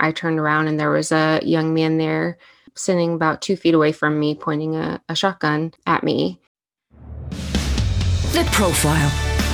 I turned around and there was a young man there sitting about 2 feet away from me, pointing a shotgun at me. The Profile.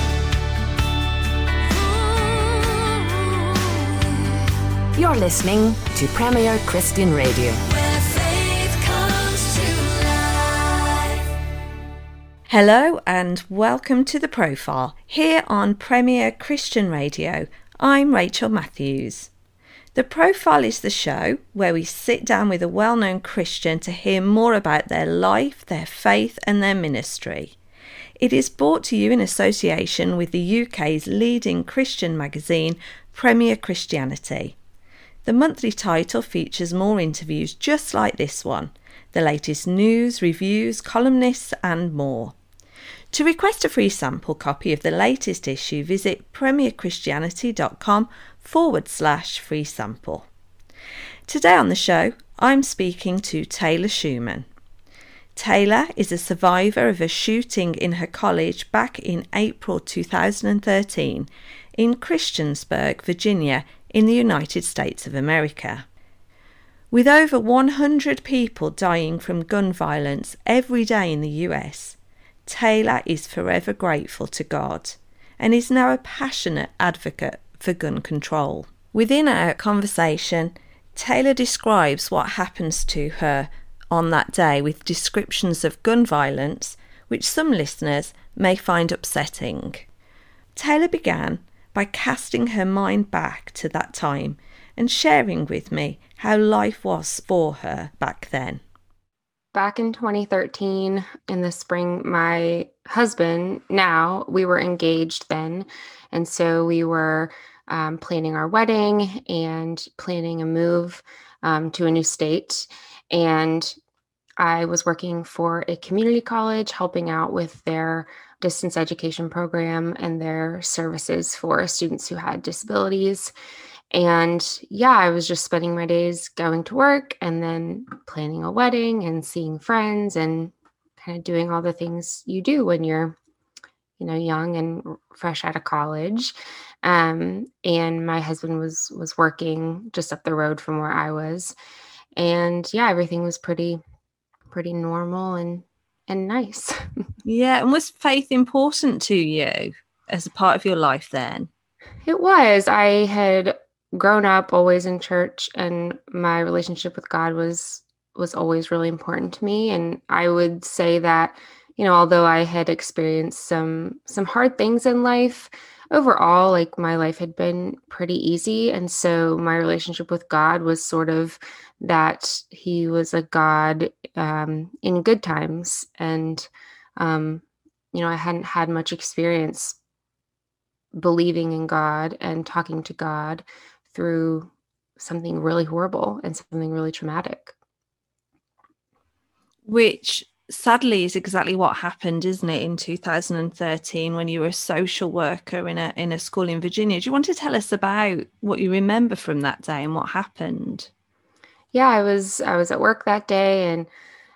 You're listening to Premier Christian Radio. Where faith comes to life. Hello and welcome to The Profile, here on Premier Christian Radio. I'm Rachel Matthews. The Profile is the show where we sit down with a well-known Christian to hear more about their life, their faith and their ministry. It is brought to you in association with the UK's leading Christian magazine, Premier Christianity. The monthly title features more interviews just like this one, the latest news, reviews, columnists and more. To request a free sample copy of the latest issue, visit premierchristianity.com/free sample. Today on the show, I'm speaking to Taylor Schumann. Taylor is a survivor of a shooting in her college back in April 2013 in Christiansburg, Virginia, in the United States of America. With over 100 people dying from gun violence every day in the US, Taylor is forever grateful to God and is now a passionate advocate for gun control. Within our conversation, Taylor describes what happens to her on that day with descriptions of gun violence, which some listeners may find upsetting. Taylor began by casting her mind back to that time and sharing with me how life was for her back then. Back in 2013, in the spring, my husband, we were engaged then. And so we were planning our wedding and planning a move to a new state. And I was working for a community college, helping out with their distance education program and their services for students who had disabilities. And I was just spending my days going to work and then planning a wedding and seeing friends and kind of doing all the things you do when you're, young and fresh out of college. And my husband was working just up the road from where I was. And everything was pretty normal and nice. Yeah, and was faith important to you as a part of your life then? It was. I had grown up always in church, and my relationship with God was always really important to me. And I would say that, although I had experienced some hard things in life, overall, like my life had been pretty easy. And so my relationship with God was sort of that he was a God in good times. And, I hadn't had much experience believing in God and talking to God through something really horrible and something really traumatic. Which sadly is exactly what happened, isn't it, in 2013 when you were a social worker in a school in Virginia. Do you want to tell us about what you remember from that day and what happened? Yeah, I was at work that day, and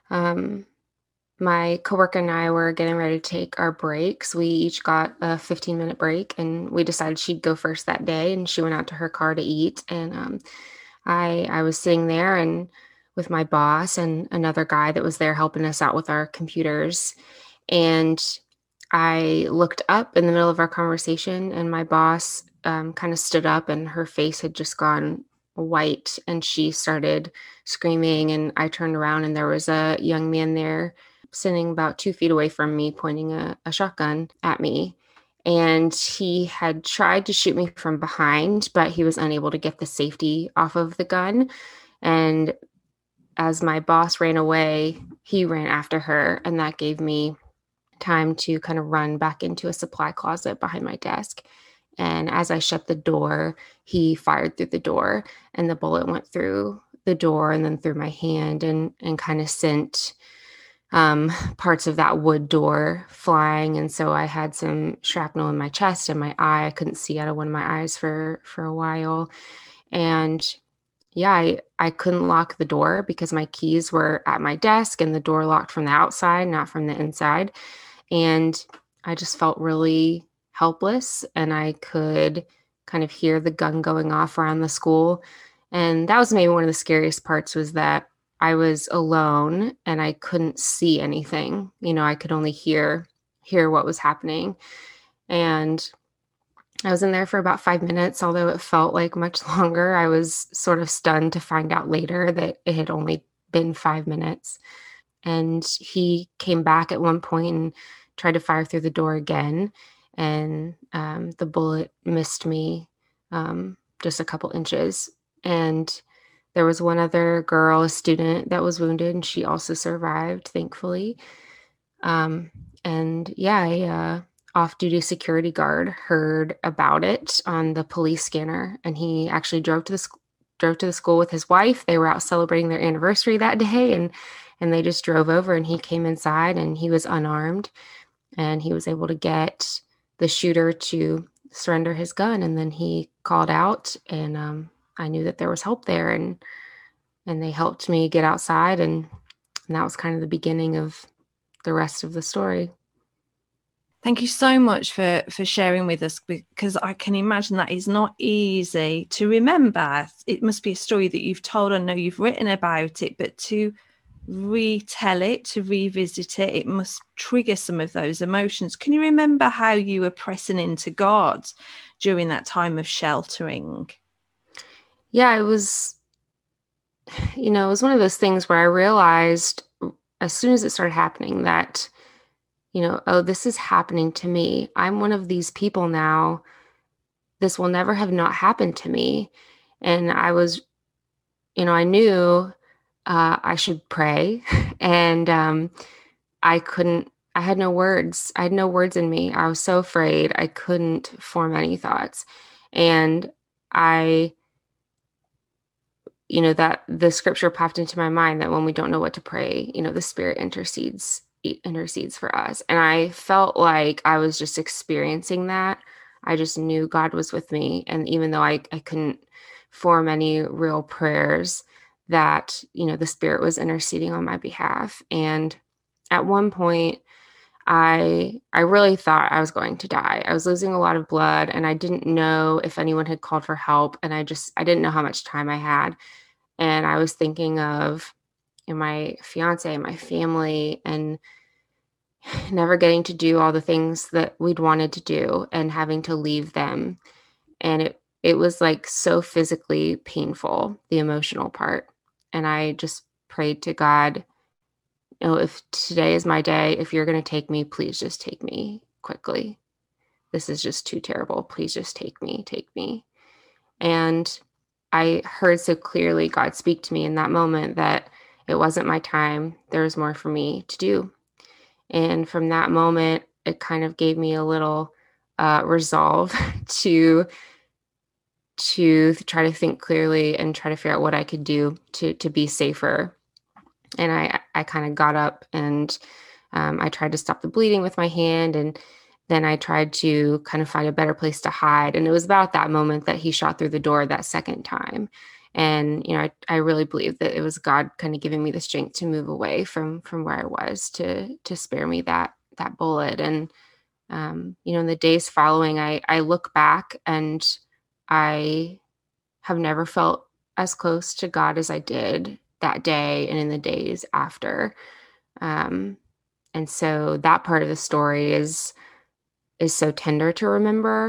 my coworker and I were getting ready to take our breaks. We each got a 15-minute break, and we decided she'd go first that day, and she went out to her car to eat. And I was sitting there and with my boss and another guy that was there helping us out with our computers. And I looked up in the middle of our conversation, and my boss kind of stood up, and her face had just gone white, and she started screaming. And I turned around, and there was a young man there sitting about 2 feet away from me, pointing a shotgun at me. And he had tried to shoot me from behind, but he was unable to get the safety off of the gun. And as my boss ran away, he ran after her, and that gave me time to kind of run back into a supply closet behind my desk. And as I shut the door, he fired through the door, and the bullet went through the door and then through my hand and kind of sent parts of that wood door flying. And so I had some shrapnel in my chest and my eye. I couldn't see out of one of my eyes for a while. And I couldn't lock the door because my keys were at my desk and the door locked from the outside, not from the inside. And I just felt really helpless, and I could kind of hear the gun going off around the school. And that was maybe one of the scariest parts, was that I was alone and I couldn't see anything. I could only hear what was happening. And I was in there for about 5 minutes, although it felt like much longer. I was sort of stunned to find out later that it had only been 5 minutes. And he came back at one point and tried to fire through the door again. And the bullet missed me just a couple inches. And there was one other girl, a student, that was wounded, and she also survived, thankfully. And yeah, a off-duty security guard heard about it on the police scanner, and he actually drove to the school with his wife. They were out celebrating their anniversary that day, and they just drove over, and he came inside, and he was unarmed, and he was able to get the shooter to surrender his gun. And then he called out, and I knew that there was help there, and they helped me get outside, and that was kind of the beginning of the rest of the story. Thank you so much for sharing with us, because I can imagine that is not easy to remember. It must be a story that you've told. I know you've written about it, but to retell it, to revisit it, it must trigger some of those emotions. Can you remember how you were pressing into God during that time of sheltering? Yeah, it was one of those things where I realized as soon as it started happening that, oh, this is happening to me. I'm one of these people now. This will never have not happened to me. And I was, I knew I should pray. And I had no words. I had no words in me. I was so afraid. I couldn't form any thoughts. And that the scripture popped into my mind that when we don't know what to pray, the Spirit intercedes for us. And I felt like I was just experiencing that. I just knew God was with me. And even though I couldn't form any real prayers, that, the Spirit was interceding on my behalf. And at one point, I really thought I was going to die. I was losing a lot of blood, and I didn't know if anyone had called for help. And I didn't know how much time I had. And I was thinking of my fiance and my family, and never getting to do all the things that we'd wanted to do, and having to leave them. And it was like so physically painful, the emotional part. And I just prayed to God, if today is my day, if you're going to take me, please just take me quickly. This is just too terrible. Please just take me. And I heard so clearly God speak to me in that moment that it wasn't my time. There was more for me to do. And from that moment, it kind of gave me a little resolve to try to think clearly and try to figure out what I could do to be safer. And I kind of got up, and I tried to stop the bleeding with my hand, and then I tried to kind of find a better place to hide. And it was about that moment that he shot through the door that second time. And, I really believe that it was God kind of giving me the strength to move away from where I was to spare me that bullet. And, in the days following, I look back, and I have never felt as close to God as I did that day and in the days after. And so that part of the story is so tender to remember.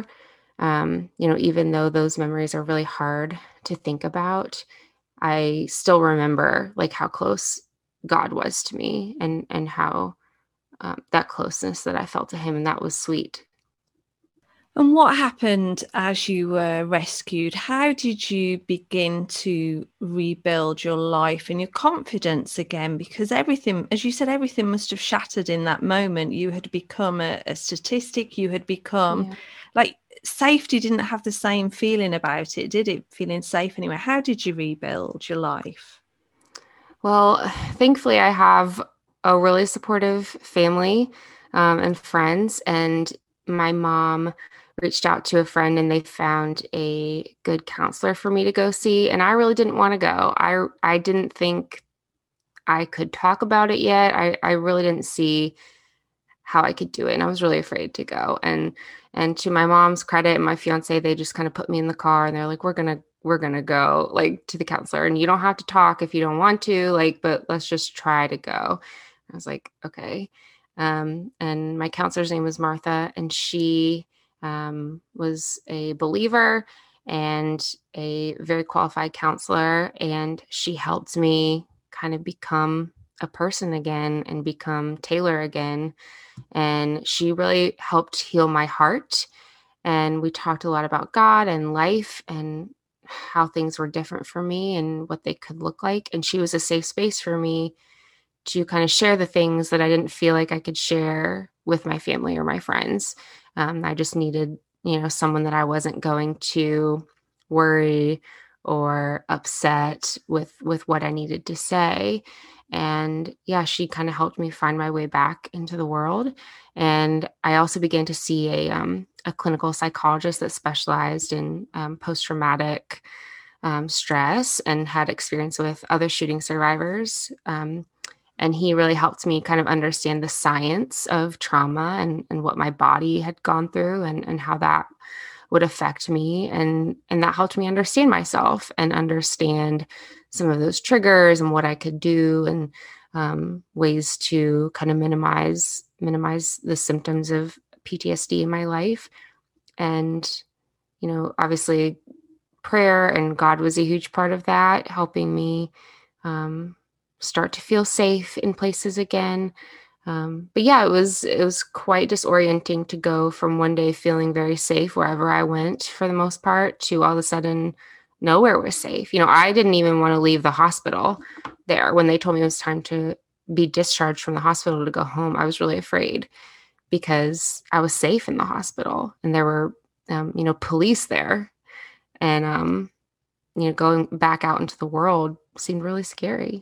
Even though those memories are really hard to think about, I still remember like how close God was to me, and how that closeness that I felt to him, and that was sweet. And what happened as you were rescued? How did you begin to rebuild your life and your confidence again? Because everything, as you said, everything must have shattered in that moment. You had become a statistic. You had become like safety didn't have the same feeling about it, did it? Feeling safe anyway. How did you rebuild your life? Well, thankfully, I have a really supportive family and friends, and my mom reached out to a friend, and they found a good counselor for me to go see. And I really didn't want to go. I didn't think I could talk about it yet. I really didn't see how I could do it. And I was really afraid to go. And to my mom's credit and my fiance, they just kind of put me in the car, and they're like, we're we're going to go like to the counselor, and you don't have to talk if you don't want to, like, but let's just try to go. I was like, okay. And my counselor's name was Martha, and she was a believer and a very qualified counselor. And she helped me kind of become a person again and become Taylor again. And she really helped heal my heart. And we talked a lot about God and life and how things were different for me and what they could look like. And she was a safe space for me to kind of share the things that I didn't feel like I could share with my family or my friends. I just needed, someone that I wasn't going to worry or upset with what I needed to say. And yeah, she kind of helped me find my way back into the world. And I also began to see a clinical psychologist that specialized in post-traumatic stress and had experience with other shooting survivors. And he really helped me kind of understand the science of trauma and what my body had gone through and how that would affect me. And that helped me understand myself and understand some of those triggers and what I could do and ways to kind of minimize the symptoms of PTSD in my life. And, obviously prayer and God was a huge part of that, helping me start to feel safe in places again. But yeah, it was quite disorienting to go from one day feeling very safe wherever I went for the most part to all of a sudden nowhere was safe. I didn't even want to leave the hospital there when they told me it was time to be discharged from the hospital to go home. I was really afraid because I was safe in the hospital and there were, police there. And, going back out into the world seemed really scary.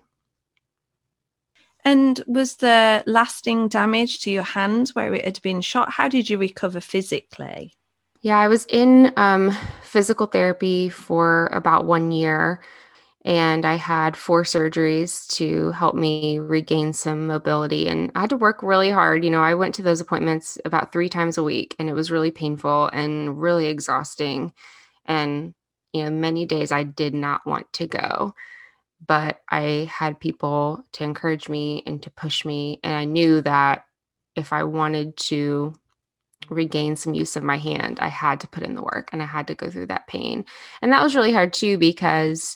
And was there lasting damage to your hands where it had been shot? How did you recover physically? Yeah, I was in physical therapy for about 1 year, and I had 4 surgeries to help me regain some mobility. And I had to work really hard. I went to those appointments about 3 times a week, and it was really painful and really exhausting. And, many days I did not want to go, but I had people to encourage me and to push me. And I knew that if I wanted to regain some use of my hand, I had to put in the work and I had to go through that pain. And that was really hard too, because,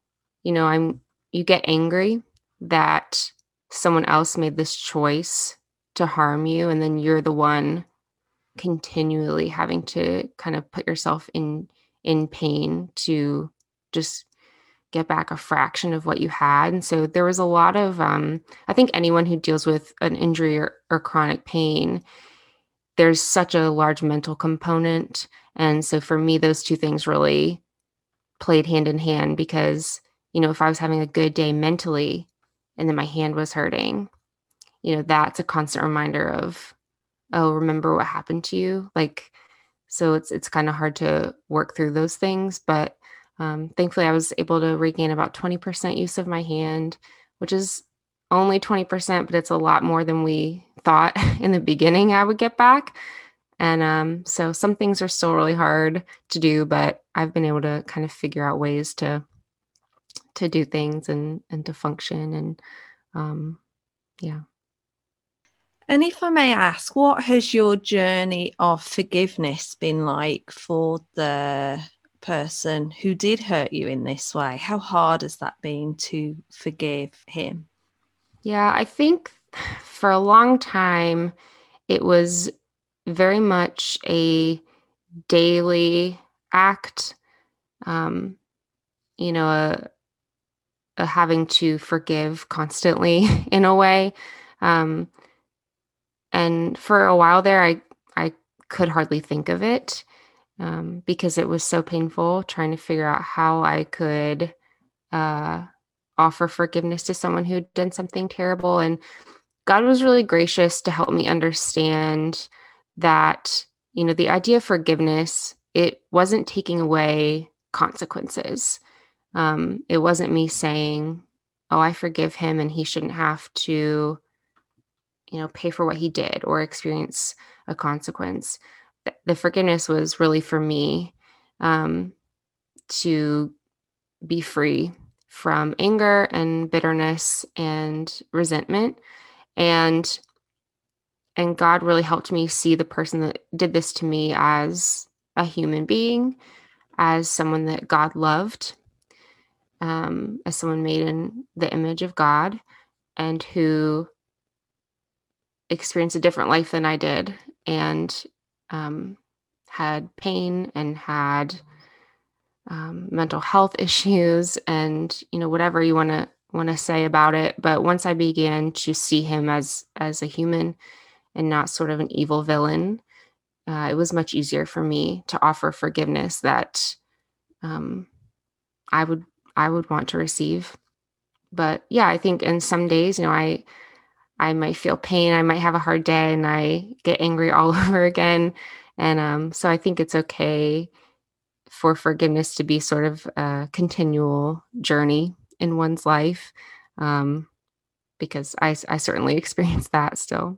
you get angry that someone else made this choice to harm you. And then you're the one continually having to kind of put yourself in pain to just get back a fraction of what you had. And so there was a lot of, I think anyone who deals with an injury or chronic pain, there's such a large mental component. And so for me, those two things really played hand in hand because, if I was having a good day mentally and then my hand was hurting, that's a constant reminder of, oh, remember what happened to you? Like, so it's kind of hard to work through those things. But thankfully, I was able to regain about 20% use of my hand, which is only 20%, but it's a lot more than we thought in the beginning I would get back. And so some things are still really hard to do, but I've been able to kind of figure out ways to do things and to function. And yeah. And if I may ask, what has your journey of forgiveness been like for the person who did hurt you in this way? How hard has that been to forgive him? Yeah, I think for a long time, it was very much a daily act, um, a having to forgive constantly in a way. Um, and for a while there, I could hardly think of it because it was so painful trying to figure out how I could uh, offer forgiveness to someone who'd done something terrible. And God was really gracious to help me understand that, the idea of forgiveness, it wasn't taking away consequences. It wasn't me saying, oh, I forgive him and he shouldn't have to, pay for what he did or experience a consequence. The forgiveness was really for me. to be free from anger and bitterness and resentment. And God really helped me see the person that did this to me as a human being, as someone that God loved, as someone made in the image of God, and who experienced a different life than I did, and had pain and had mental health issues, and whatever you want to say about it. But once I began to see him as a human and not sort of an evil villain, it was much easier for me to offer forgiveness that um, I would want to receive. But yeah, I think in some days, I might feel pain, I might have a hard day, and I get angry all over again. And so I think it's okay for forgiveness to be sort of a continual journey in one's life, because I certainly experience that still.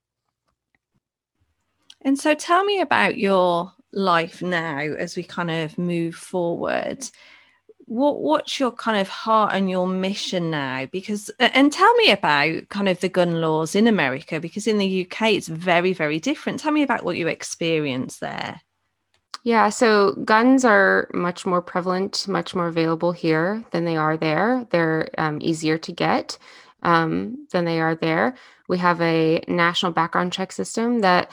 And so tell me about your life now as we kind of move forward. What's your kind of heart and your mission now? Because, and tell me about kind of the gun laws in America, because in the UK it's very, very different. Tell me about what you experienced there. Yeah, so guns are much more prevalent, much more available here than they are there. They're easier to get than they are there. We have a national background check system that,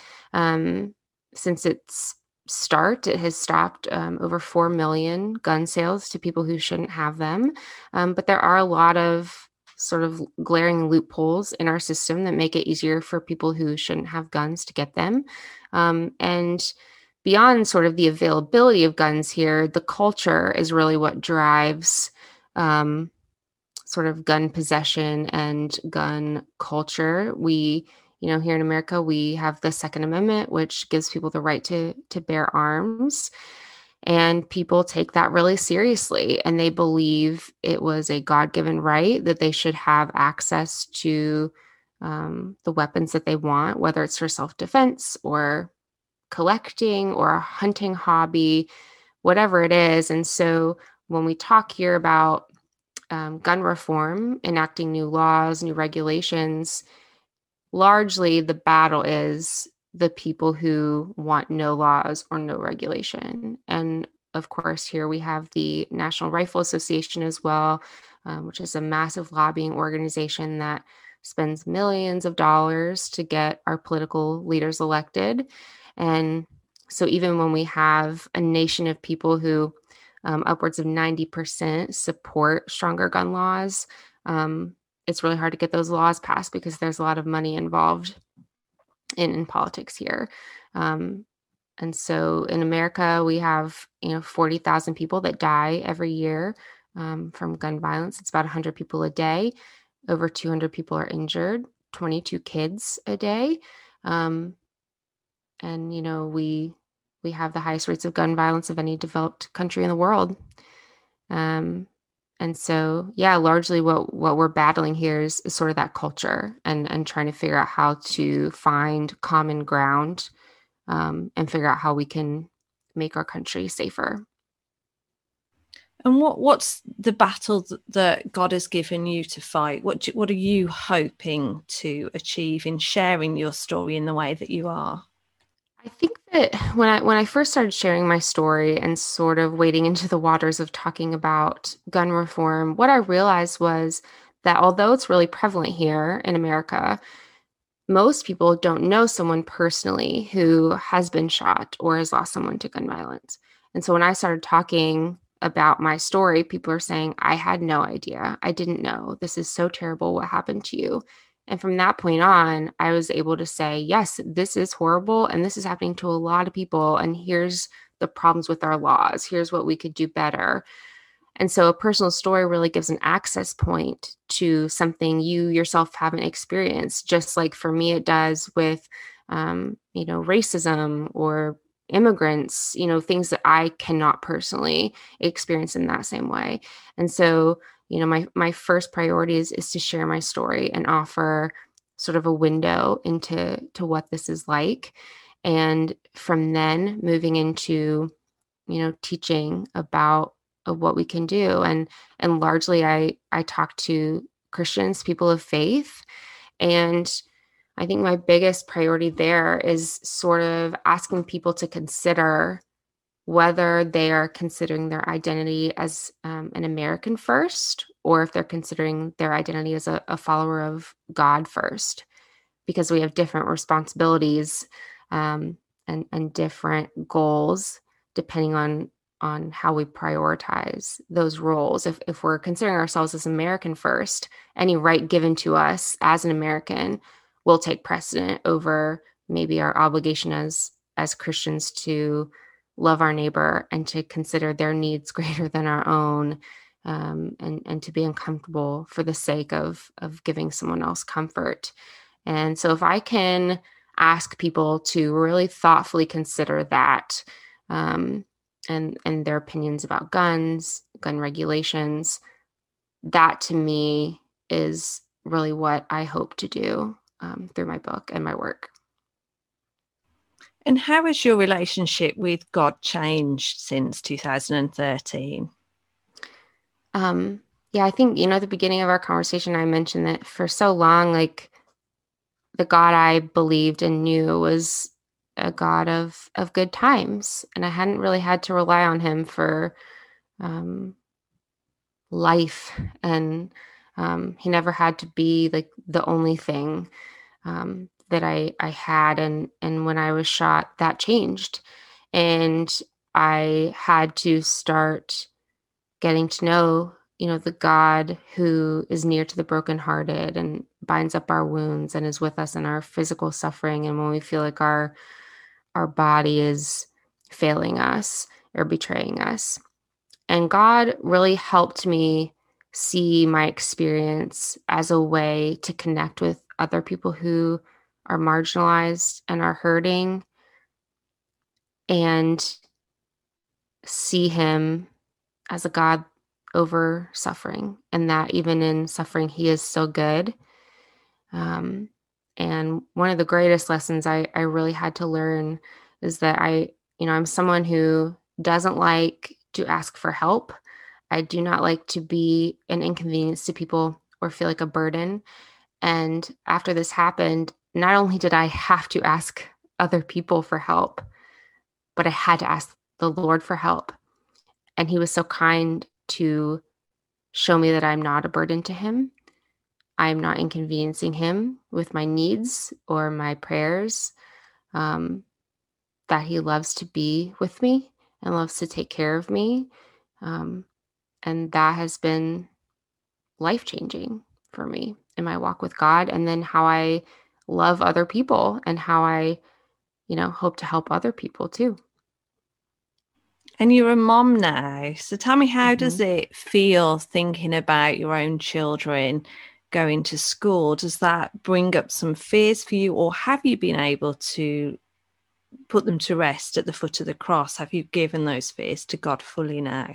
since its start, it has stopped over 4 million gun sales to people who shouldn't have them. But there are a lot of sort of glaring loopholes in our system that make it easier for people who shouldn't have guns to get them. And beyond sort of the availability of guns here, the culture is really what drives sort of gun possession and gun culture. We, here in America, we have the Second Amendment, which gives people the right to bear arms. And people take that really seriously, and they believe it was a God-given right that they should have access to the weapons that they want, whether it's for self-defense or collecting or a hunting hobby, whatever it is. And so when we talk here about gun reform, enacting new laws, new regulations, largely the battle is the people who want no laws or no regulation. And of course, here we have the National Rifle Association as well, which is a massive lobbying organization that spends millions of dollars to get our political leaders elected. And so even when we have a nation of people who upwards of 90% support stronger gun laws, it's really hard to get those laws passed because there's a lot of money involved in politics here. And so in America, we have 40,000 people that die every year from gun violence. It's about 100 people a day. Over 200 people are injured. 22 kids a day. And we have the highest rates of gun violence of any developed country in the world. And so, yeah, largely what we're battling here is sort of that culture and trying to figure out how to find common ground, and figure out how we can make our country safer. And what's the battle that God has given you to fight? What are you hoping to achieve in sharing your story in the way that you are? I think that when I first started sharing my story and sort of wading into the waters of talking about gun reform, what I realized was that although it's really prevalent here in America, most people don't know someone personally who has been shot or has lost someone to gun violence. And so when I started talking about my story, people are saying, I had no idea. I didn't know. This is so terrible. What happened to you? And from that point on, I was able to say, yes, this is horrible. And this is happening to a lot of people. And here's the problems with our laws. Here's what we could do better. And so a personal story really gives an access point to something you yourself haven't experienced, just like for me, it does with, racism or immigrants, things that I cannot personally experience in that same way. And so, my first priority is to share my story and offer sort of a window into what this is like. And from then moving into, teaching about what we can do. And largely I talk to Christians, people of faith, and I think my biggest priority there is sort of asking people to consider whether they are considering their identity as an American first, or if they're considering their identity as a follower of God first, because we have different responsibilities and different goals depending on how we prioritize those roles. If we're considering ourselves as American first, any right given to us as an American will take precedent over maybe our obligation as Christians to love our neighbor and to consider their needs greater than our own, and to be uncomfortable for the sake of giving someone else comfort. And so if I can ask people to really thoughtfully consider that, and their opinions about guns, gun regulations, that to me is really what I hope to do through my book and my work. And how has your relationship with God changed since 2013? Yeah, I think, at the beginning of our conversation, I mentioned that for so long, like, the God I believed and knew was a God of good times, and I hadn't really had to rely on him for life, and he never had to be like the only thing that I had, and when I was shot, that changed, and I had to start getting to know, the God who is near to the brokenhearted and binds up our wounds and is with us in our physical suffering and when we feel like our body is failing us or betraying us. And God really helped me see my experience as a way to connect with other people who are marginalized and are hurting, and see him as a God over suffering, and that even in suffering, he is still good. And one of the greatest lessons I really had to learn is that I'm someone who doesn't like to ask for help. I do not like to be an inconvenience to people or feel like a burden. And after this happened, not only did I have to ask other people for help, but I had to ask the Lord for help. And he was so kind to show me that I'm not a burden to him. I'm not inconveniencing him with my needs or my prayers, that he loves to be with me and loves to take care of me. And that has been life-changing for me in my walk with God, and then how I love other people and how I, hope to help other people too. And you're a mom now. So tell me, how does Mhm. it feel thinking about your own children going to school? Does that bring up some fears for you, or have you been able to put them to rest at the foot of the cross? Have you given those fears to God fully now?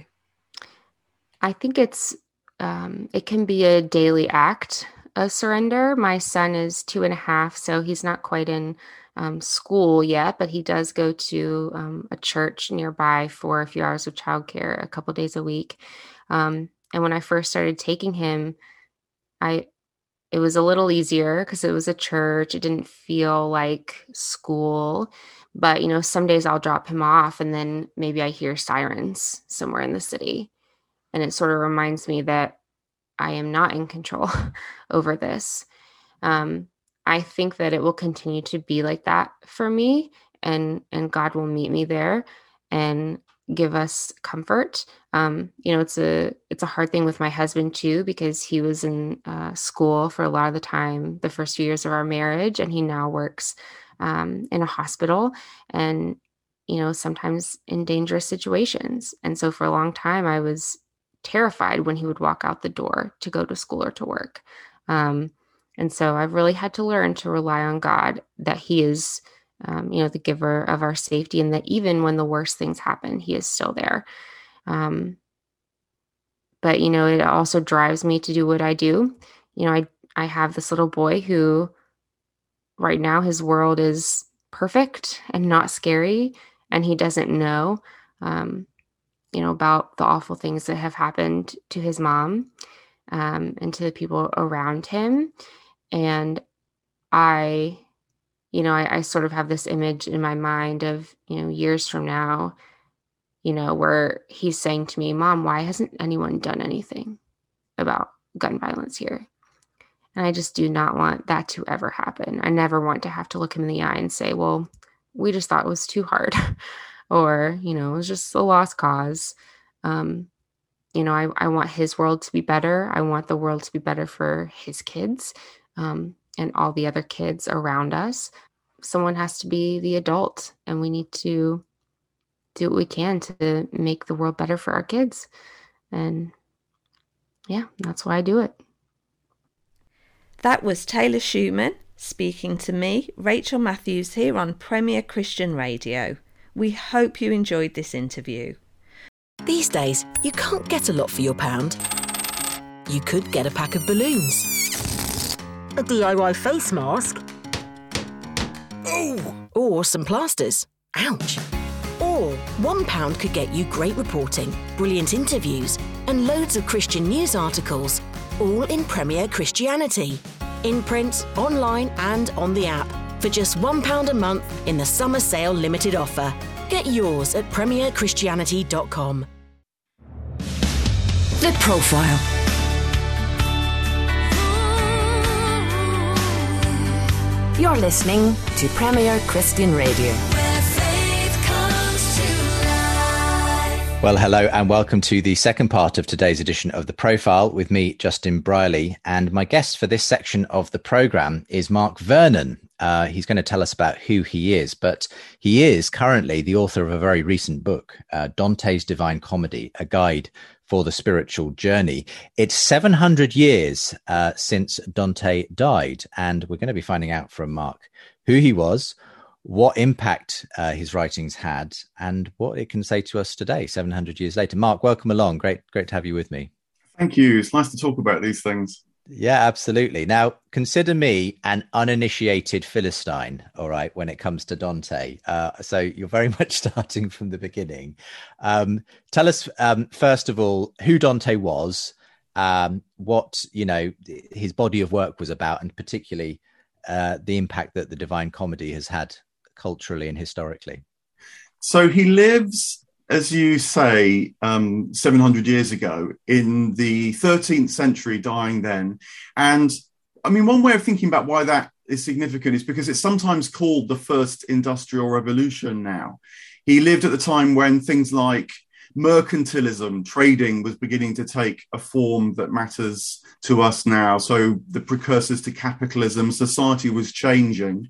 I think it can be a daily act of surrender. My son is 2.5, so he's not quite in school yet, but he does go to a church nearby for a few hours of childcare a couple days a week. And when I first started taking him, I it was a little easier because it was a church. It didn't feel like school. But, some days I'll drop him off and then maybe I hear sirens somewhere in the city. And it sort of reminds me that I am not in control over this. Um, I think that it will continue to be like that for me, and God will meet me there and give us comfort. It's a hard thing with my husband too, because he was in school for a lot of the time the first few years of our marriage, and he now works in a hospital, and sometimes in dangerous situations. And so for a long time, I was terrified when he would walk out the door to go to school or to work. And so I've really had to learn to rely on God, that he is, the giver of our safety, and that even when the worst things happen, he is still there. But, it also drives me to do what I do. I have this little boy who right now his world is perfect and not scary, and he doesn't know. about the awful things that have happened to his mom, and to the people around him. And I, I sort of have this image in my mind of, years from now, where he's saying to me, Mom, why hasn't anyone done anything about gun violence here? And I just do not want that to ever happen. I never want to have to look him in the eye and say, well, we just thought it was too hard or, it was just a lost cause. I want his world to be better. I want the world to be better for his kids, and all the other kids around us. Someone has to be the adult, and we need to do what we can to make the world better for our kids. And yeah, that's why I do it. That was Taylor Schumann speaking to me, Rachel Matthews, here on Premier Christian Radio. We hope you enjoyed this interview. These days, you can't get a lot for your pound. You could get a pack of balloons, a DIY face mask, or some plasters. Ouch. Or £1 could get you great reporting, brilliant interviews, and loads of Christian news articles, all in Premier Christianity. In print, online, and on the app. For just £1 a month in the summer sale limited offer. Get yours at premierchristianity.com. The Profile. You're listening to Premier Christian Radio. Where faith comes to life. Well, hello and welcome to the second part of today's edition of The Profile with me, Justin Briley. And my guest for this section of the programme is Mark Vernon. He's going to tell us about who he is, but he is currently the author of a very recent book, Dante's Divine Comedy, a guide for the spiritual journey. It's 700 years since Dante died, and we're going to be finding out from Mark who he was, what impact his writings had, and what it can say to us today, 700 years later. Mark, welcome along. Great to have you with me. Thank you. It's nice to talk about these things. Yeah, absolutely. Now, consider me an uninitiated Philistine, all right, when it comes to Dante. So you're very much starting from the beginning. Tell us, first of all, who Dante was, what, his body of work was about, and particularly the impact that the Divine Comedy has had culturally and historically. So he lives, as you say, 700 years ago in the 13th century, dying then. And I mean, one way of thinking about why that is significant is because it's sometimes called the first industrial revolution now. He lived at the time when things like mercantilism, trading, was beginning to take a form that matters to us now. So the precursors to capitalism, society was changing.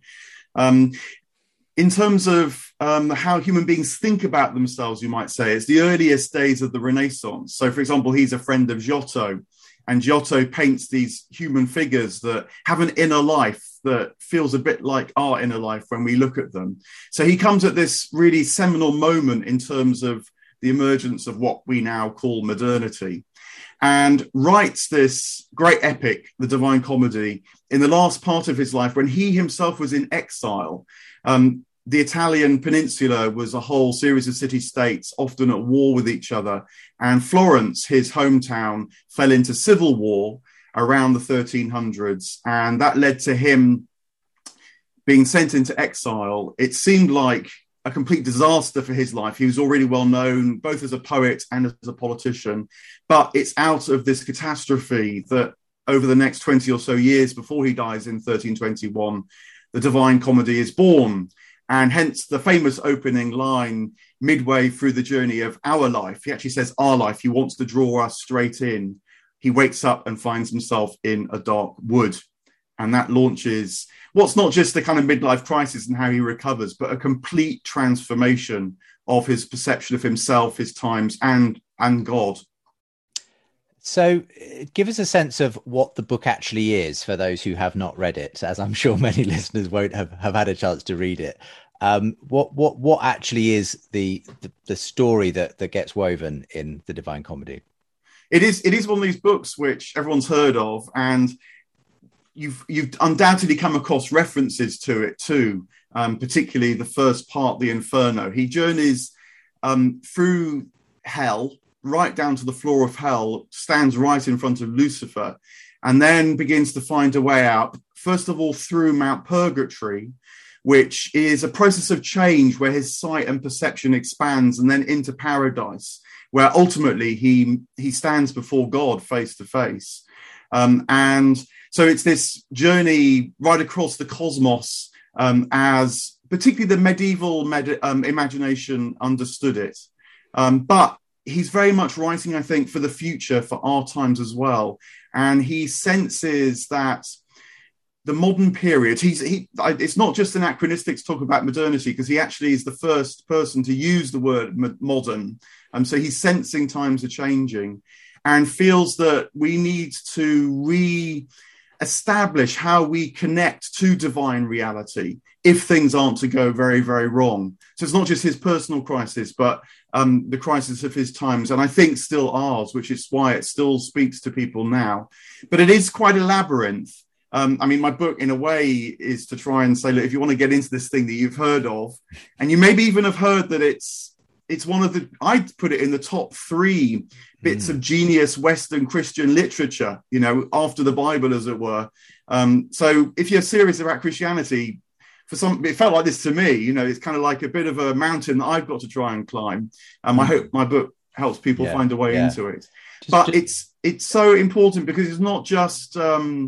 In terms of how human beings think about themselves, you might say, it's the earliest days of the Renaissance. So, for example, he's a friend of Giotto, and Giotto paints these human figures that have an inner life that feels a bit like our inner life when we look at them. So he comes at this really seminal moment in terms of the emergence of what we now call modernity, and writes this great epic, The Divine Comedy, in the last part of his life when he himself was in exile. The Italian peninsula was a whole series of city-states, often at war with each other. And Florence, his hometown, fell into civil war around the 1300s. And that led to him being sent into exile. It seemed like a complete disaster for his life. He was already well known, both as a poet and as a politician. But it's out of this catastrophe that over the next 20 or so years before he dies in 1321, the Divine Comedy is born. And hence the famous opening line midway through the journey of our life. He actually says our life. He wants to draw us straight in. He wakes up and finds himself in a dark wood. And that launches what's not just the kind of midlife crisis and how he recovers, but a complete transformation of his perception of himself, his times, and God. So give us a sense of what the book actually is for those who have not read it, as I'm sure many listeners won't have had a chance to read it. What actually is the story that gets woven in the Divine Comedy? It is one of these books which everyone's heard of, and you've undoubtedly come across references to it too, particularly the first part, the Inferno. He journeys through hell, right down to the floor of hell, stands right in front of Lucifer, and then begins to find a way out, first of all through Mount Purgatory, which is a process of change where his sight and perception expands, and then into paradise, where ultimately he stands before God face to face. And so it's this journey right across the cosmos, as particularly the medieval imagination understood it. But he's very much writing, I think, for the future, for our times as well. And he senses that the modern period, it's not just anachronistic to talk about modernity, because he actually is the first person to use the word modern. So he's sensing times are changing and feels that we need to re-establish how we connect to divine reality if things aren't to go very, very wrong. So it's not just his personal crisis, but the crisis of his times, and I think still ours, which is why it still speaks to people now. But it is quite a labyrinth. My book, in a way, is to try and say, look, if you want to get into this thing that you've heard of, and you maybe even have heard that it's one of the, I'd put it in the top 3 bits of genius Western Christian literature, after the Bible, as it were. So if you're serious about Christianity, it felt like this to me, it's kind of like a bit of a mountain that I've got to try and climb. I hope my book helps people find a way into it. But it's so important because it's not just,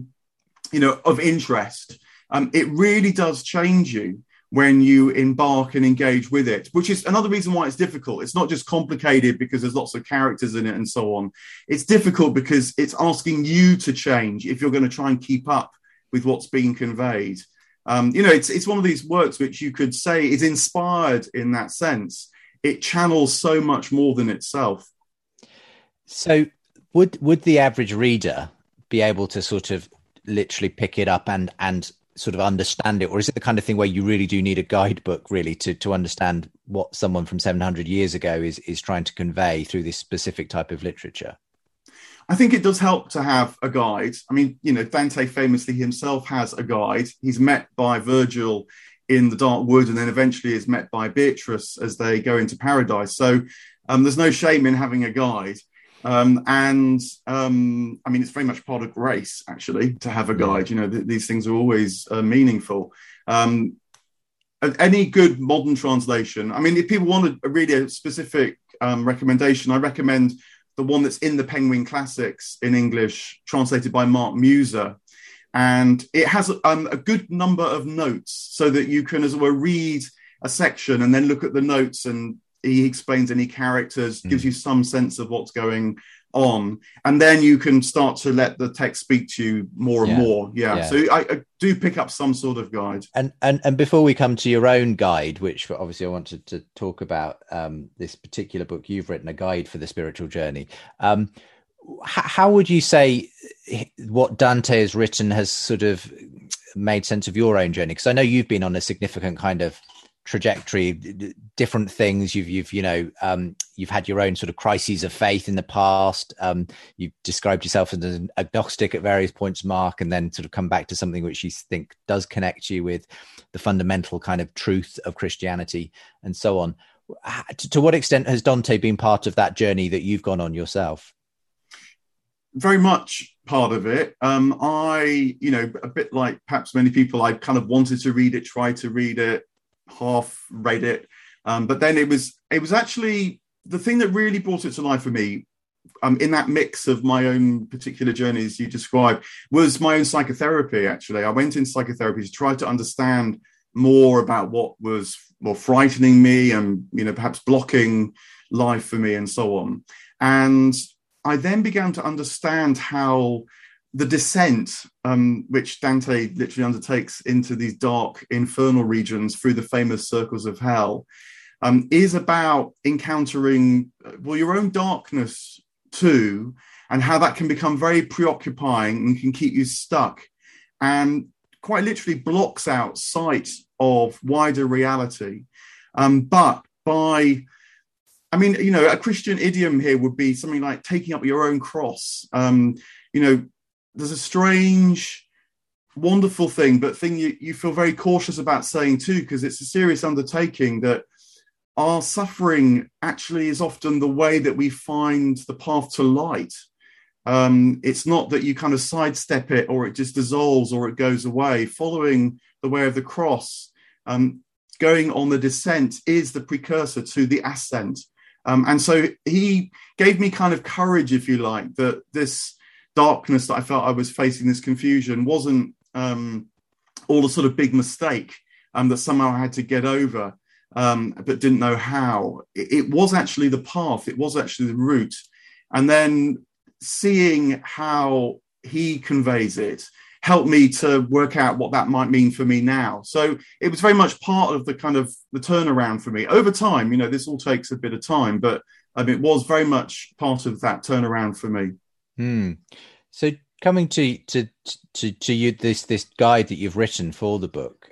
of interest. It really does change you when you embark and engage with it, which is another reason why it's difficult. It's not just complicated because there's lots of characters in it and so on. It's difficult because it's asking you to change if you're going to try and keep up with what's being conveyed. It's one of these works which you could say is inspired in that sense. It channels so much more than itself. So would the average reader be able to sort of literally pick it up and sort of understand it? Or is it the kind of thing where you really do need a guidebook really to understand what someone from 700 years ago is trying to convey through this specific type of literature? I think it does help to have a guide. Dante famously himself has a guide. He's met by Virgil in the Dark Wood and then eventually is met by Beatrice as they go into paradise. So there's no shame in having a guide. It's very much part of grace, actually, to have a guide. These things are always meaningful. Any good modern translation, if people want to read a specific recommendation, I recommend the one that's in the Penguin Classics in English, translated by Mark Muser. And it has a good number of notes so that you can, as it were, read a section and then look at the notes, and he explains any characters, gives you some sense of what's going on. And then you can start to let the text speak to you more and more. Yeah. So I do pick up some sort of guide. And before we come to your own guide, which obviously I wanted to talk about, this particular book you've written, A Guide for the Spiritual Journey. How would you say what Dante has written has sort of made sense of your own journey? Because I know you've been on a significant kind of trajectory, different things. You've had your own sort of crises of faith in the past. You've described yourself as an agnostic at various points, Mark, and then sort of come back to something which you think does connect you with the fundamental kind of truth of Christianity and so on. To what extent has Dante been part of that journey that you've gone on yourself? Very much part of it. A bit like perhaps many people, I kind of wanted to read it, tried to read it, half read it, but then it was actually the thing that really brought it to life for me, in that mix of my own particular journeys you described, was my own psychotherapy. Actually, I went into psychotherapy to try to understand more about what was more frightening me and perhaps blocking life for me and so on. And I then began to understand how the descent, which Dante literally undertakes into these dark infernal regions through the famous circles of hell, is about encountering your own darkness too, and how that can become very preoccupying and can keep you stuck and quite literally blocks out sight of wider reality. But by a Christian idiom here would be something like taking up your own cross. There's a strange, wonderful thing, but thing you feel very cautious about saying too, because it's a serious undertaking that our suffering actually is often the way that we find the path to light. It's not that you kind of sidestep it or it just dissolves or it goes away. Following the way of the cross, going on the descent is the precursor to the ascent. And so he gave me kind of courage, if you like, that this darkness that I felt I was facing, this confusion, wasn't all a sort of big mistake that somehow I had to get over, but didn't know how. It was actually the path. It was actually the route. And then seeing how he conveys it helped me to work out what that might mean for me now. So it was very much part of the kind of the turnaround for me over time. This all takes a bit of time, but it was very much part of that turnaround for me. So coming to you, this guide that you've written for the book,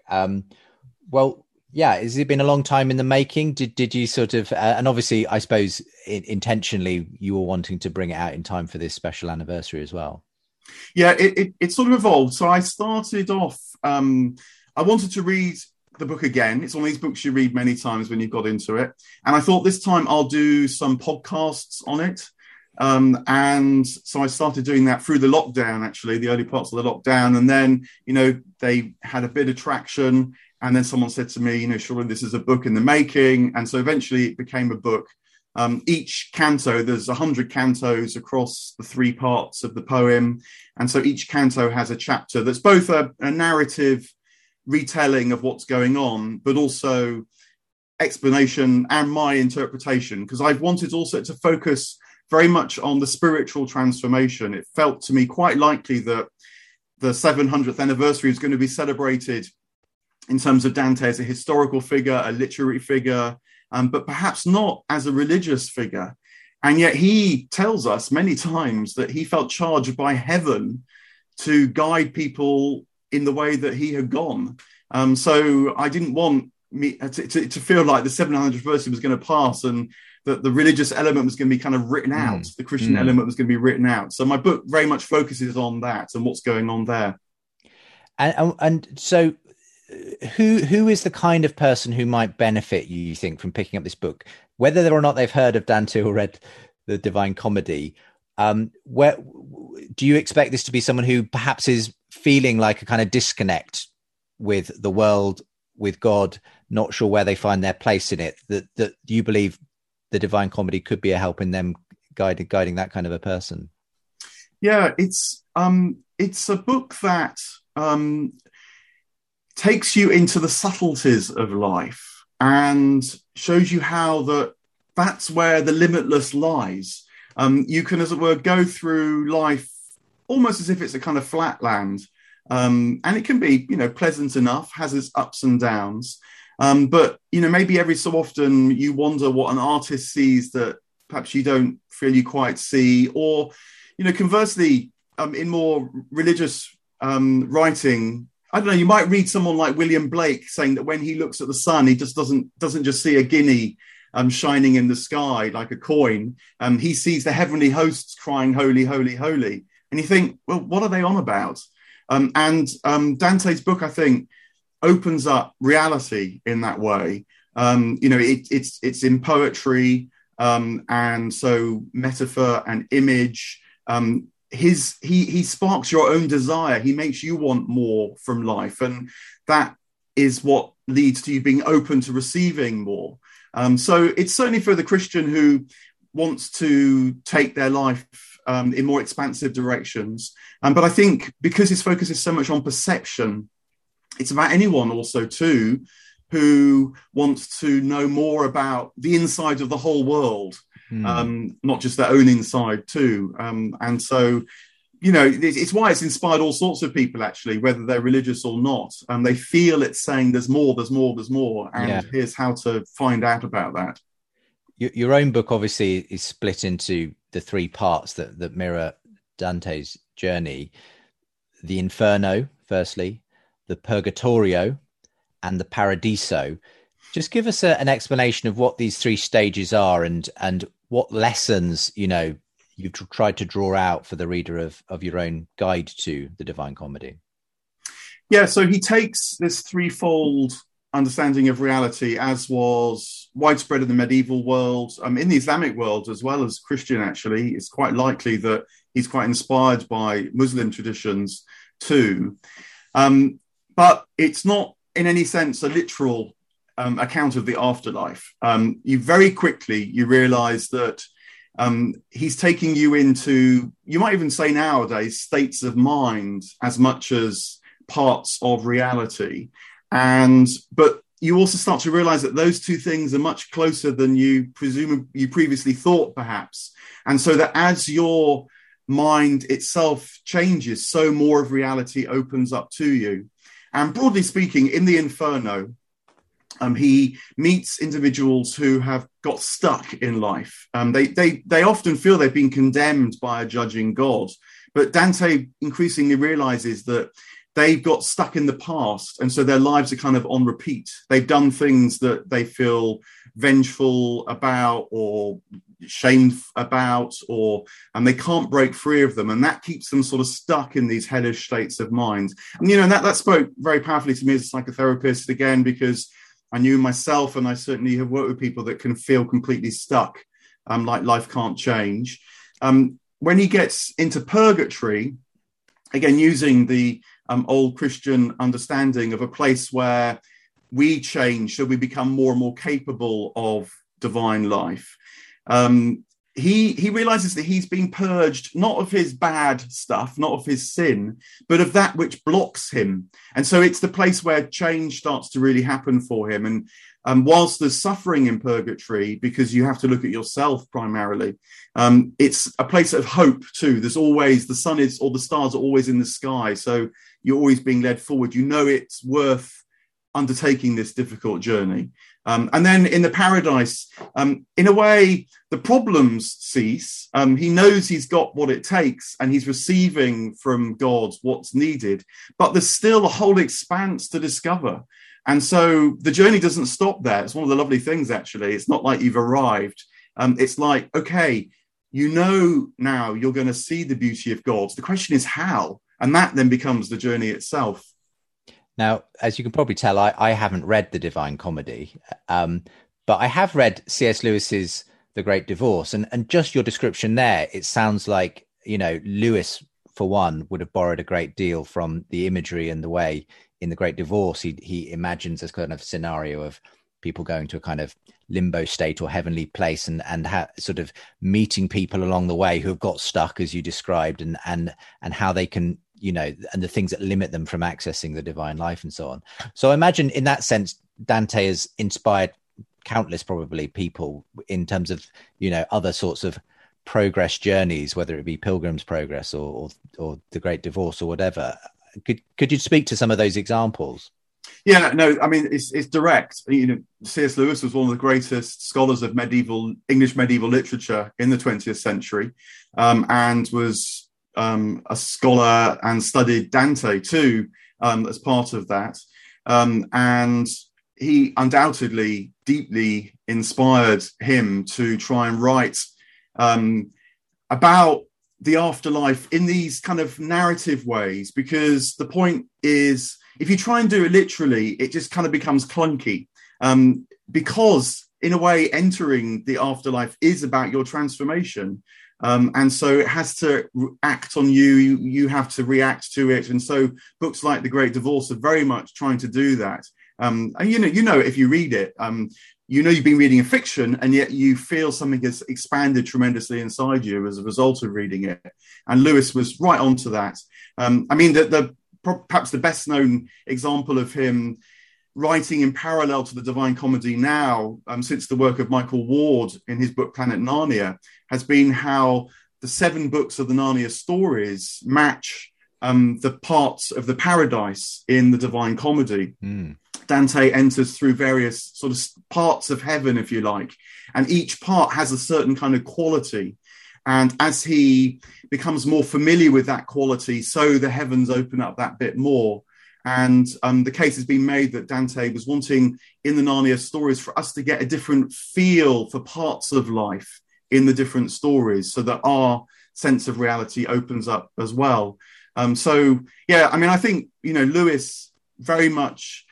has it been a long time in the making? Did you sort of, and obviously, I suppose intentionally, you were wanting to bring it out in time for this special anniversary as well? Yeah, it sort of evolved. So I started off, I wanted to read the book again. It's one of these books you read many times when you've got into it. And I thought this time I'll do some podcasts on it. And so I started doing that through the lockdown, actually, the early parts of the lockdown. And then, they had a bit of traction. And then someone said to me, surely this is a book in the making. And so eventually it became a book. Each canto, there's 100 cantos across the 3 parts of the poem. And so each canto has a chapter that's both a narrative retelling of what's going on, but also explanation and my interpretation, because I've wanted also to focus very much on the spiritual transformation. It felt to me quite likely that the 700th anniversary is going to be celebrated in terms of Dante as a historical figure, a literary figure, but perhaps not as a religious figure. And yet he tells us many times that he felt charged by heaven to guide people in the way that he had gone. So I didn't want me to feel like the 700th anniversary was going to pass and that the religious element was going to be kind of written out. The Christian element was going to be written out. So my book very much focuses on that and what's going on there. And so who is the kind of person who might benefit, you think, from picking up this book, whether or not they've heard of Dante or read the Divine Comedy? Where do you expect this to be someone who perhaps is feeling like a kind of disconnect with the world, with God, not sure where they find their place in it, that you believe the Divine Comedy could be a help in them guiding that kind of a person? Yeah, it's a book that takes you into the subtleties of life and shows you how that's where the limitless lies. You can, as it were, go through life almost as if it's a kind of flat land. And it can be, pleasant enough, has its ups and downs. But, maybe every so often you wonder what an artist sees that perhaps you don't feel you quite see. Or, conversely, in more religious writing, I don't know, you might read someone like William Blake saying that when he looks at the sun, he just doesn't just see a guinea shining in the sky like a coin. He sees the heavenly hosts crying, holy, holy, holy. And you think, well, what are they on about? And Dante's book, I think, opens up reality in that way. It's in poetry, and so metaphor and image. He sparks your own desire. He makes you want more from life, and that is what leads to you being open to receiving more. So it's certainly for the Christian who wants to take their life in more expansive directions. But I think because his focus is so much on perception, it's about anyone also too who wants to know more about the inside of the whole world, not just their own inside too. And so, it's why it's inspired all sorts of people, actually, whether they're religious or not. They feel it's saying there's more, there's more, there's more. And here's how to find out about that. Your own book obviously is split into the 3 parts that mirror Dante's journey: the Inferno, firstly, the Purgatorio, and the Paradiso. Just give us an explanation of what these 3 stages are and what lessons, you've tried to draw out for the reader of your own guide to the Divine Comedy. Yeah, so he takes this threefold understanding of reality, as was widespread in the medieval world, in the Islamic world as well as Christian, actually. It's quite likely that he's quite inspired by Muslim traditions too. But it's not in any sense a literal account of the afterlife. You very quickly, you realize that he's taking you into, you might even say nowadays, states of mind as much as parts of reality. But you also start to realize that those two things are much closer than you previously thought, perhaps. And so that as your mind itself changes, so more of reality opens up to you. And broadly speaking, in the Inferno, he meets individuals who have got stuck in life. They often feel they've been condemned by a judging God, but Dante increasingly realizes that they've got stuck in the past, and so their lives are kind of on repeat. They've done things that they feel vengeful about or shamed about, and they can't break free of them, and that keeps them sort of stuck in these hellish states of mind. And and that spoke very powerfully to me as a psychotherapist, again, because I knew myself, and I certainly have worked with people that can feel completely stuck, like life can't change. When he gets into purgatory, again, using the old Christian understanding of a place where we change, so we become more and more capable of divine life. He realizes that he's being purged, not of his bad stuff, not of his sin, but of that which blocks him. And so it's the place where change starts to really happen for him. And whilst there's suffering in purgatory, because you have to look at yourself primarily, it's a place of hope too. There's always, the sun is, or the stars are always in the sky. So you're always being led forward. It's worth undertaking this difficult journey. And then in the paradise, in a way, the problems cease. He knows he's got what it takes, and he's receiving from God what's needed, but there's still a whole expanse to discover. And so the journey doesn't stop there. It's one of the lovely things, actually. It's not like you've arrived. It's like, okay, now you're going to see the beauty of God. The question is how? And that then becomes the journey itself. Now, as you can probably tell, I haven't read The Divine Comedy, but I have read C.S. Lewis's The Great Divorce. And just your description there, it sounds like, Lewis, for one, would have borrowed a great deal from the imagery and the way in The Great Divorce he imagines this kind of scenario of people going to a kind of limbo state or heavenly place and sort of meeting people along the way who have got stuck, as you described, and how they can, and the things that limit them from accessing the divine life and so on. So I imagine in that sense, Dante has inspired countless probably people in terms of, other sorts of progress journeys, whether it be Pilgrim's Progress or The Great Divorce or whatever. Could you speak to some of those examples? Yeah, no, I mean, it's direct. C.S. Lewis was one of the greatest scholars of English medieval literature in the 20th century, and was a scholar and studied Dante too, as part of that. And he undoubtedly deeply inspired him to try and write about the afterlife in these kind of narrative ways, because the point is, if you try and do it literally, it just kind of becomes clunky, because in a way, entering the afterlife is about your transformation. And so it has to act on you. You have to react to it. And so books like The Great Divorce are very much trying to do that. And if you read it, you've been reading a fiction, and yet you feel something has expanded tremendously inside you as a result of reading it. And Lewis was right onto that. Perhaps the best known example of him writing in parallel to the Divine Comedy now, since the work of Michael Ward in his book Planet Narnia, has been how the 7 books of the Narnia stories match the parts of the paradise in the Divine Comedy. Dante enters through various sort of parts of heaven, if you like, and each part has a certain kind of quality. And as he becomes more familiar with that quality, so the heavens open up that bit more. And the case has been made that Dante was wanting in the Narnia stories for us to get a different feel for parts of life in the different stories, so that our sense of reality opens up as well. I think, Lewis very much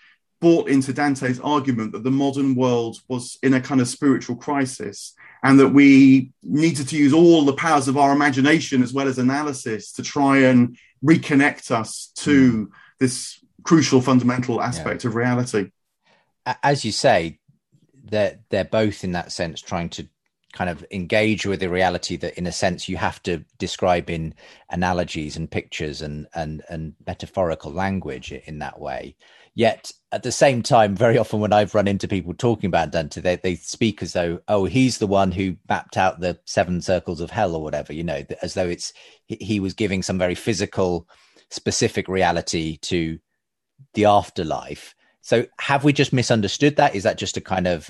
bought into Dante's argument that the modern world was in a kind of spiritual crisis, and that we needed to use all the powers of our imagination as well as analysis to try and reconnect us to this crucial fundamental aspect of reality. As you say, they're both in that sense trying to kind of engage with the reality that in a sense you have to describe in analogies and pictures and metaphorical language in that way. Yet at the same time, very often when I've run into people talking about Dante, they speak as though, oh, he's the one who mapped out the 7 circles of hell or whatever, you know, as though he was giving some very physical, specific reality to the afterlife. So have we just misunderstood that? Is that just a kind of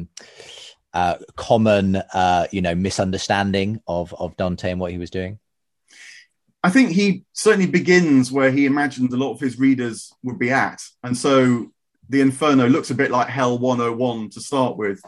common, misunderstanding of Dante and what he was doing? I think he certainly begins where he imagined a lot of his readers would be at. And so the Inferno looks a bit like Hell 101 to start with.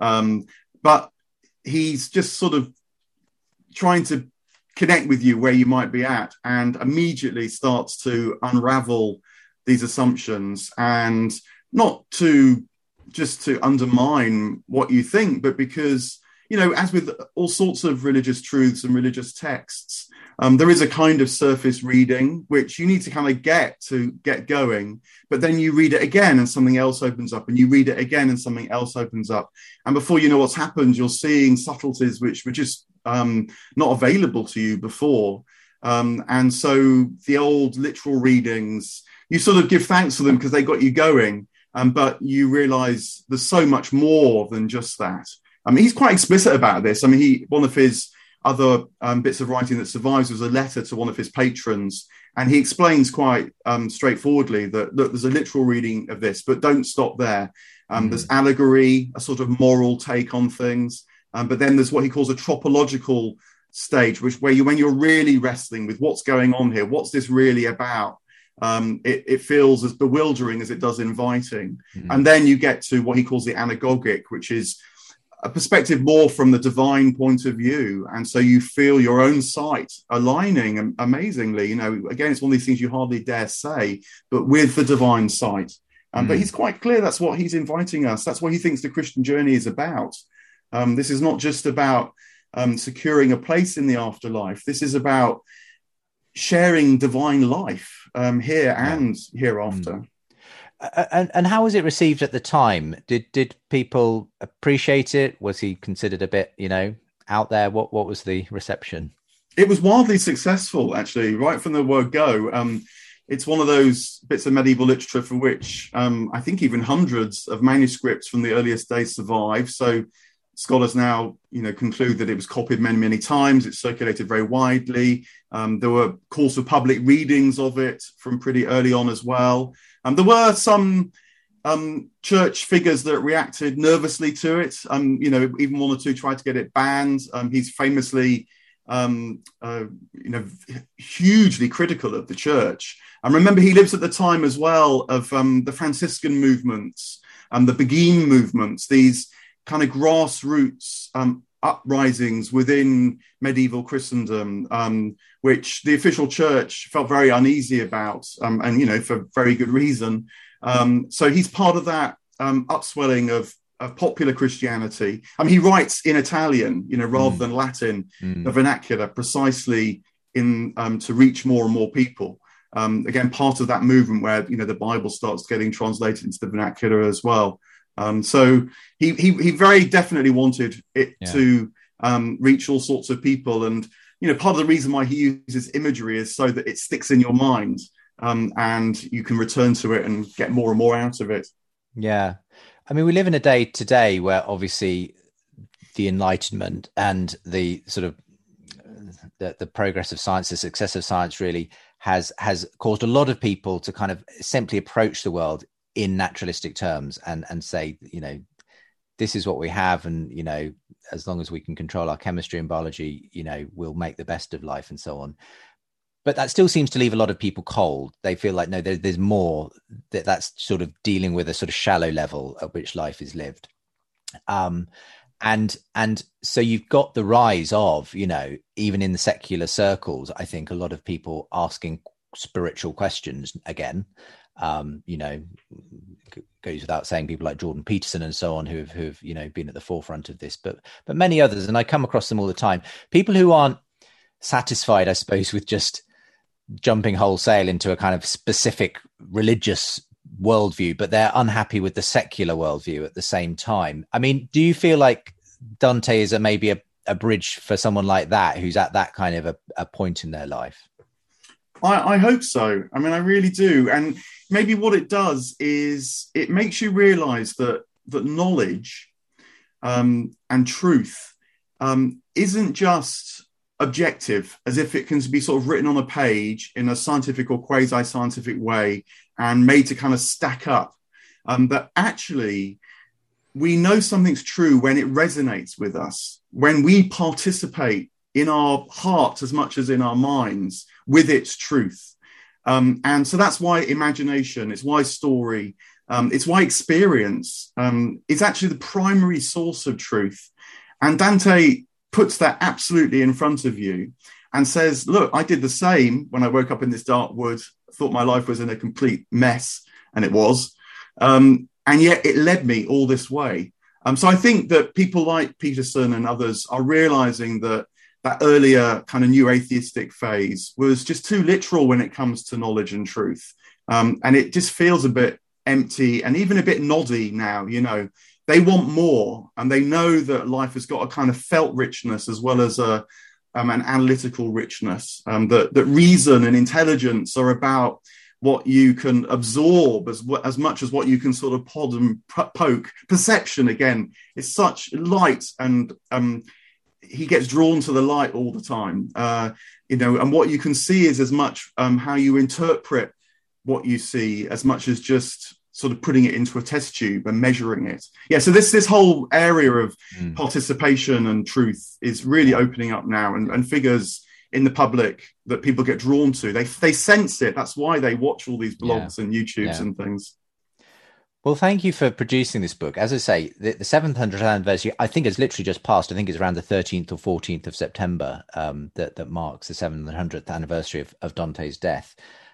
But he's just sort of trying to connect with you where you might be at, and immediately starts to unravel these assumptions, and not to just to undermine what you think, but because, you know, as with all sorts of religious truths and religious texts, there is a kind of surface reading which you need to kind of get going, but then you read it again and something else opens up, and you read it again and something else opens up. And before you know what's happened, you're seeing subtleties which were just not available to you before. And so the old literal readings, you sort of give thanks for them because they got you going. But you realize there's so much more than just that. I mean, he's quite explicit about this. I mean, one of his other bits of writing that survives was a letter to one of his patrons, and he explains quite straightforwardly that, look, there's a literal reading of this, but don't stop there. There's allegory, a sort of moral take on things, but then there's what he calls a tropological stage, when you're really wrestling with what's going on here, what's this really about? It feels as bewildering as it does inviting. And then you get to what he calls the anagogic, which is a perspective more from the divine point of view. And so you feel your own sight aligning amazingly. You know, again, it's one of these things you hardly dare say, but with the divine sight. But he's quite clear that's what he's inviting us. That's what he thinks the Christian journey is about. This is not just about securing a place in the afterlife. This is about sharing divine life here and hereafter. And how was it received at the time? Did people appreciate it? Was he considered a bit, out there? What was the reception? It was wildly successful, actually, right from the word go. It's one of those bits of medieval literature for which I think even hundreds of manuscripts from the earliest days survive. So scholars now, conclude that it was copied many, many times. It's circulated very widely. There were calls for public readings of it from pretty early on as well. There were some church figures that reacted nervously to it. Even one or two tried to get it banned. He's famously, hugely critical of the church. And remember, he lives at the time as well of the Franciscan movements and the Beguine movements, these kind of grassroots uprisings within medieval Christendom, which the official church felt very uneasy about, and for very good reason. So he's part of that upswelling of popular Christianity. I mean, he writes in Italian, rather than Latin, the vernacular, precisely to reach more and more people. Again, part of that movement where the Bible starts getting translated into the vernacular as well. So he very definitely wanted it to reach all sorts of people. And, part of the reason why he uses imagery is so that it sticks in your mind and you can return to it and get more and more out of it. Yeah. I mean, we live in a day today where obviously the Enlightenment and the sort of the progress of science, the success of science really has caused a lot of people to kind of simply approach the world in naturalistic terms and say, this is what we have. And, as long as we can control our chemistry and biology, we'll make the best of life and so on. But that still seems to leave a lot of people cold. They feel like, no, there's more, that's sort of dealing with a sort of shallow level at which life is lived. And so you've got the rise of, even in the secular circles, I think a lot of people asking spiritual questions again. You know, goes without saying, people like Jordan Peterson and so on who've you know, been at the forefront of this, but many others, and I come across them all the time. People who aren't satisfied, I suppose, with just jumping wholesale into a kind of specific religious worldview, but they're unhappy with the secular worldview at the same time. I mean, do you feel like Dante is maybe a bridge for someone like that, who's at that kind of a point in their life? I hope so. I mean, I really do. And maybe what it does is it makes you realize that knowledge and truth isn't just objective, as if it can be sort of written on a page in a scientific or quasi-scientific way and made to kind of stack up. But actually, we know something's true when it resonates with us, when we participate in our hearts as much as in our minds with its truth. And so that's why imagination, it's why story, it's why experience is actually the primary source of truth. And Dante puts that absolutely in front of you and says, look, I did the same when I woke up in this dark wood, thought my life was in a complete mess, and it was. And yet it led me all this way. So I think that people like Peterson and others are realizing that earlier kind of new atheistic phase was just too literal when it comes to knowledge and truth. And it just feels a bit empty and even a bit noddy now. You know, they want more, and they know that life has got a kind of felt richness as well as an analytical richness, that reason and intelligence are about what you can absorb as much as what you can sort of pod and poke. Perception, again, is such light, and he gets drawn to the light all the time, you know, and what you can see is as much how you interpret what you see as much as just sort of putting it into a test tube and measuring it. Yeah, so this whole area of participation and truth is really opening up now, and figures in the public that people get drawn to. They sense it. That's why they watch all these blogs and YouTubes and things. Well, thank you for producing this book. As I say, the 700th anniversary, I think, has literally just passed. I think it's around the 13th or 14th of September that marks the 700th anniversary of Dante's death.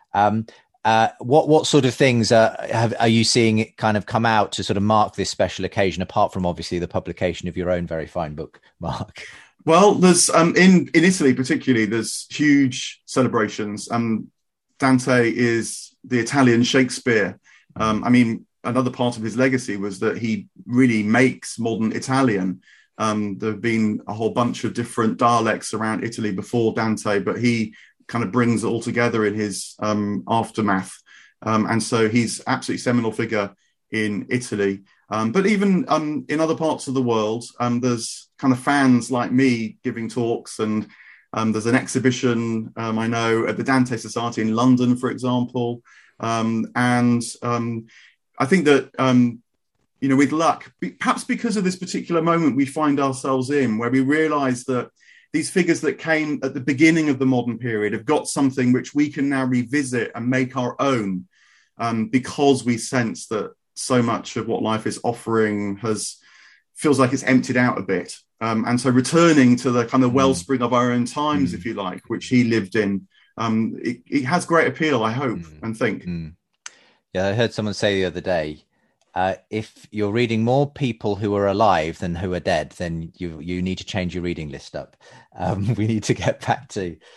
What sort of things are you seeing kind of come out to sort of mark this special occasion, apart from obviously the publication of your own very fine book, Mark? Well, there's in Italy particularly, there's huge celebrations. Dante is the Italian Shakespeare. I mean, another part of his legacy was that he really makes modern Italian. There have been a whole bunch of different dialects around Italy before Dante, but he kind of brings it all together in his aftermath. And so he's absolutely seminal figure in Italy. But even in other parts of the world, there's kind of fans like me giving talks, and there's an exhibition, I know, at the Dante Society in London, for example. And I think that, you know, with luck, perhaps because of this particular moment we find ourselves in, where we realize that these figures that came at the beginning of the modern period have got something which we can now revisit and make our own, because we sense that so much of what life is offering feels like it's emptied out a bit. And so returning to the kind of wellspring of our own times, if you like, which he lived in, it has great appeal, I hope and think. Yeah, I heard someone say the other day, if you're reading more people who are alive than who are dead, then you need to change your reading list up. We need to get back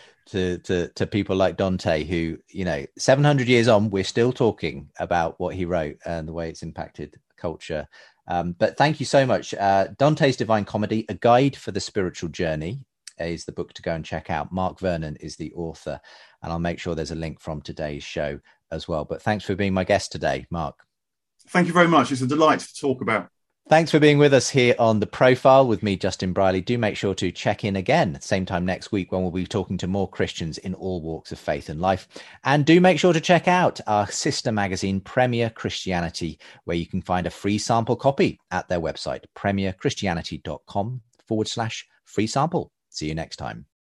to people like Dante, who, you know, 700 years on, we're still talking about what he wrote and the way it's impacted culture. But thank you so much. Dante's Divine Comedy, A Guide for the Spiritual Journey, is the book to go and check out. Mark Vernon is the author, and I'll make sure there's a link from today's show as well. But thanks for being my guest today, Mark. Thank you very much. It's a delight to talk about. Thanks for being with us here on The Profile with me, Justin Brierley. Do make sure to check in again same time next week, when we'll be talking to more Christians in all walks of faith and life. And do make sure to check out our sister magazine, Premier Christianity, where you can find a free sample copy at their website, premierchristianity.com/free sample. See you next time.